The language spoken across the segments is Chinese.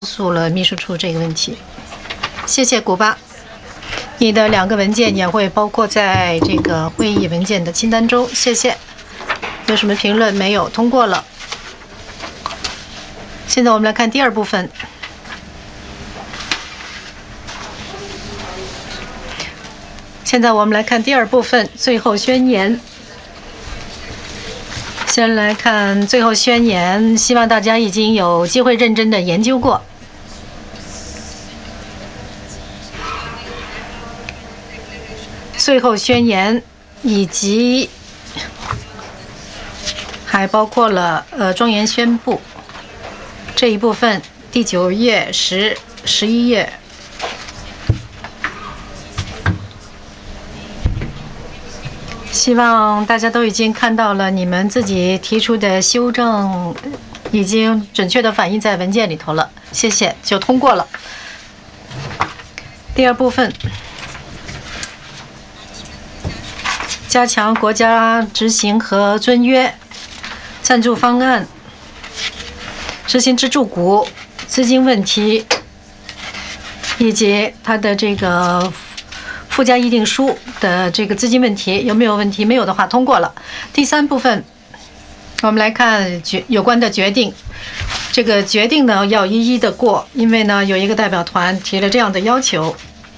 诉了秘书处这个问题。谢谢古巴，你的2个文件也会包括在这个会议文件的清单中。谢谢。有什么评论？没有，通过了。现在我们来看第2部分。现在我们来看第2部分，最后宣言。先来看最后宣言，希望大家已经有机会认真的研究过。最后宣言以及还包括了庄严宣布这一部分，第9页、11页。希望大家都已经看到了你们自己提出的修正，已经准确地反映在文件里头了。谢谢，就通过了。第2部分，加强国家执行和遵约赞助方案、执行支柱股、资金问题，以及它的这个附加议定书的这个资金问题有没有问题？没有的话，通过了。第3部分，我们来看有关的决定。这个决定呢要一一的过，因为呢有一个代表团提了这样的要求。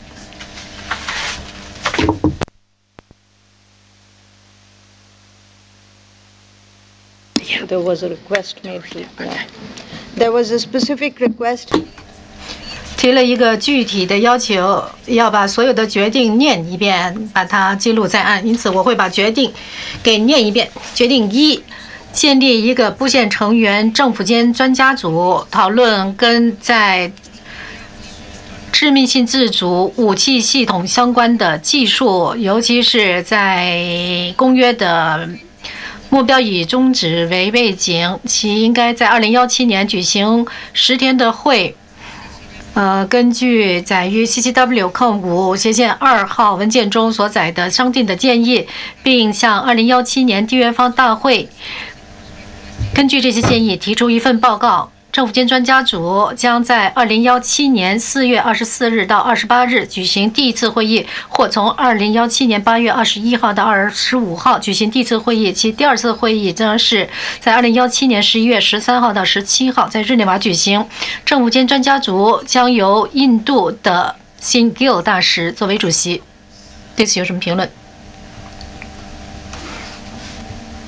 There was a request made. There was a specific request. 提了一个具体的要求，要把所有的决定念一遍，把它记录在案。因此，我会把决定给念一遍。决定1：建立一个部县成员政府间专家组，讨论跟在致命性自主武器系统相关的技术，尤其是在公约的目标以终止为背景，其应该在2017年举行10天的会。根据载于 CCW-5/2号文件中所载的商定的建议，并向2017年缔约方大会根据这些建议提出一份报告。政府间专家组将在2017年4月24日到28日举行第1次会议，或从2017年8月21号到25号举行第1次会议。其第2次会议将是在2017年11月13号到17号在日内瓦举行。政府间专家组将由印度的辛吉尔大使作为主席。对此有什么评论？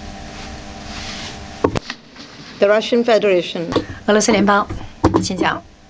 The Russian Federation. 俄罗斯联邦，请讲。